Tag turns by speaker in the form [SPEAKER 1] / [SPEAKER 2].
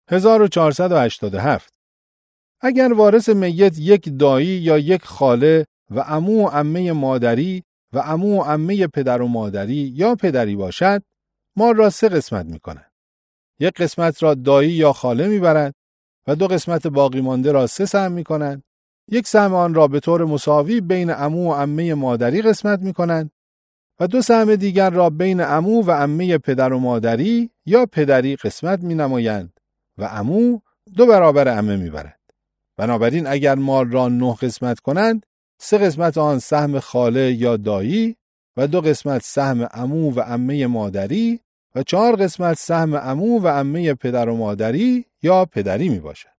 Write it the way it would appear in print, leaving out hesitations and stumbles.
[SPEAKER 1] 1487. اگر وارث میت یک دایی یا یک خاله و عمو و عمه مادری و عمو و عمه پدر و مادری یا پدری باشد، مال را 3 قسمت می‌کنند. یک قسمت را دایی یا خاله می‌برد و 2 قسمت باقی مانده را 3 سهم می‌کنند. یک سهم آن را به طور مساوی بین عمو و عمه مادری قسمت می‌کنند و 2 سهم دیگر را بین عمو و عمه پدر و مادری یا پدری قسمت می‌نمایند و عمو 2 برابر عمه می‌برد. بنابراین اگر مال را 9 قسمت کنند، 3 قسمت آن سهم خاله یا دایی و 2 قسمت سهم عمو و عمه مادری و 4 قسمت سهم عمو و عمه پدر و مادری یا پدری می باشد.